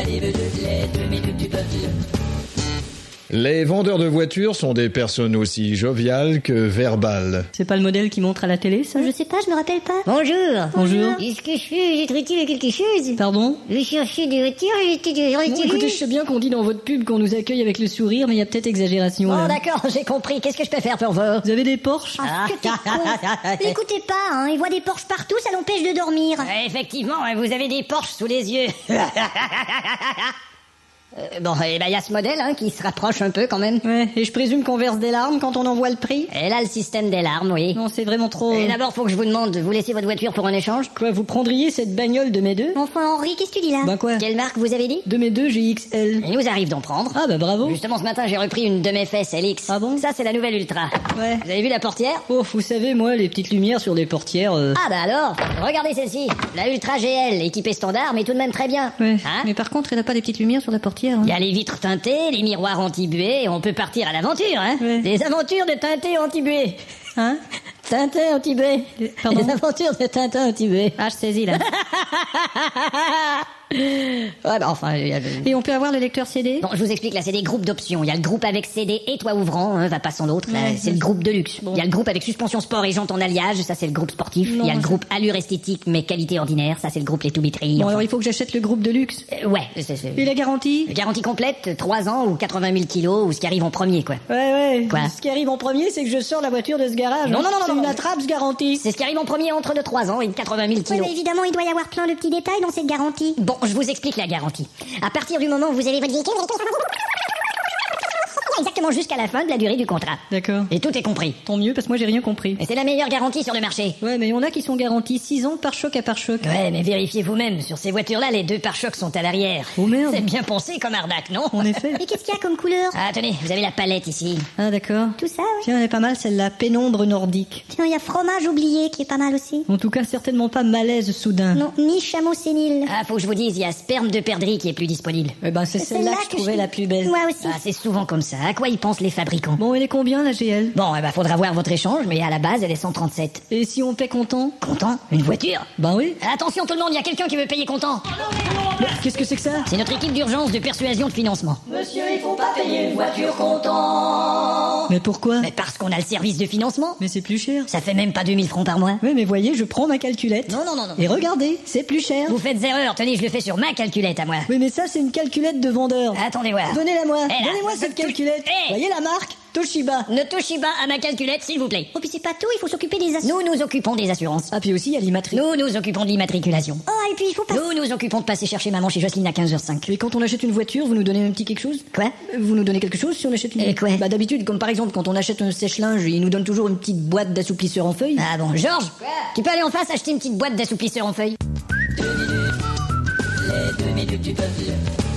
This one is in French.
Allez, les 2 minutes du puzzle. Les vendeurs de voitures sont des personnes aussi joviales que verbales. C'est pas le modèle qui montre à la télé, ça? Je sais pas, je me rappelle pas. Bonjour. Bonjour. Est-ce que je peux être utile à quelque chose? Pardon? Je cherchais des voitures, j'étais des Bon, écoutez, je sais bien qu'on dit dans votre pub qu'on nous accueille avec le sourire, mais il y a peut-être exagération, Bon, là. d'accord, j'ai compris. Qu'est-ce que je peux faire pour vous? Vous avez des Porsche? Ah, que t'es con. Écoutez pas, hein, il voit des Porsches partout, ça l'empêche de dormir. Effectivement, vous avez des Porsche sous les yeux. Bon, et ben il y a ce modèle qui se rapproche un peu quand même. Ouais, et je présume qu'on verse des larmes quand on envoie le prix? Et là, le système des larmes, oui. Non, c'est vraiment trop... Et d'abord, faut que je vous demande, vous laissez votre voiture pour un échange? Quoi, vous prendriez cette bagnole de mes deux? Enfin, Henri, qu'est-ce que tu dis là? Bah quoi? Quelle marque vous avez dit? De mes deux GXL. Il nous arrive d'en prendre. Ah bah bravo. Justement, ce matin, j'ai repris une de mes fesses LX. Ah bon? Ça, c'est la nouvelle Ultra. Ouais. Vous avez vu la portière? Oh, vous savez, moi, les petites lumières sur des portières... Ah bah alors, regardez celle-ci. La Ultra GL, équipée standard, mais tout de même très bien. Ouais, Hein? mais par contre, elle a pas des petites lumières sur la portière. Il y a les vitres teintées, les miroirs anti-buée, et on peut partir à l'aventure, hein. Ouais. Les aventures de Tintin anti-buée. Hein? Tintin anti-buée. Pardon? Les aventures de Tintin anti-buée. Ah, je saisis, là. Ouais, bah enfin... Et on peut avoir le lecteur CD? Bon, je vous explique, là, c'est des groupes d'options. Il y a le groupe avec CD et toit ouvrant, va pas sans l'autre. Là, Ouais, c'est le groupe de luxe. Bon. Il y a le groupe avec suspension sport et jantes en alliage, ça c'est le groupe sportif. Non, Il y a le ça- groupe allure esthétique mais qualité ordinaire, ça c'est le groupe les tout-batteries. Bon, alors il faut que j'achète le groupe de luxe. Ouais, Et la garantie? Garantie complète, 3 ans ou 80 000 kilos ou ce qui arrive en premier, quoi. Ouais. Quoi? Ce qui arrive en premier, c'est que je sors la voiture de ce garage. Non, hein. non, non, C'est non, une non. attrape, ce garantie. C'est ce qui arrive en premier entre de 3 ans et de 80 000 Ouais, kilos. mais évidemment, il doit y avoir plein de petits détails dans cette garantie. Bon, je vous explique la garantie. À partir du moment où vous avez votre véhicule, exactement jusqu'à la fin de la durée du contrat. D'accord. Et tout est compris. Tant mieux, parce que moi j'ai rien compris. Et c'est la meilleure garantie sur le marché. Ouais, mais il y en a qui sont garantis 6 ans par choc à par choc. Ouais, mais vérifiez vous-même, sur ces voitures-là, les 2 pare-chocs sont à l'arrière. Oh merde. C'est bien pensé comme arnaque, non? En effet. Et qu'est-ce qu'il y a comme couleur? Ah, tenez, vous avez la palette ici. Ah, d'accord. Tout ça, oui. Tiens, elle est pas mal, celle-là. Pénombre nordique. Tiens, il y a fromage oublié qui est pas mal aussi. En tout cas, certainement pas malaise soudain. Non, ni chameau sénile. Ah, faut que je vous dise, il y a sperme de perdrix qui est plus disponible. Eh ben, c'est celle-là que je trouvais je- la plus belle. Moi aussi. Ah, c'est souvent comme ça. À quoi ils pensent les fabricants? Bon, elle est combien, la GL? Bon, faudra voir votre échange, mais à la base, elle est 137. Et si on paie comptant? Content? Une voiture? Ben oui. Attention tout le monde, il y a quelqu'un qui veut payer content. Mais qu'est-ce que c'est que ça? C'est notre équipe d'urgence de persuasion de financement. Monsieur, il faut pas payer une voiture comptant. Mais pourquoi? Mais parce qu'on a le service de financement. Mais c'est plus cher. Ça fait même pas 2000 francs par mois. Oui, mais voyez, je prends ma calculette. Non. Et regardez, c'est plus cher. Vous faites erreur, tenez, je le fais sur ma calculette à moi. Oui, mais ça, c'est une calculette de vendeur. Attendez voir. Donnez-la moi. Eh là, Donnez-moi cette calculette. Eh. Voyez la marque? Toshiba. Ne touchez pas à ma calculette, s'il vous plaît. Oh, puis c'est pas tout, il faut s'occuper des assurances. Nous nous occupons des assurances. Ah, puis aussi, il y a l'immatric. Nous nous occupons de l'immatriculation. Oh, et puis il faut pas... Nous nous occupons de passer chercher maman chez Jocelyne à 15h05. Et quand on achète une voiture, vous nous donnez un petit quelque chose? Quoi? Vous nous donnez quelque chose si on achète une... Et quoi? Bah d'habitude, comme par exemple, quand on achète un sèche-linge, ils nous donnent toujours une petite boîte d'assouplisseur en feuilles. Ah bon, Georges, tu peux aller en face acheter une petite boîte d'assouplisseur en feuilles? Les 2 minutes du puzzle.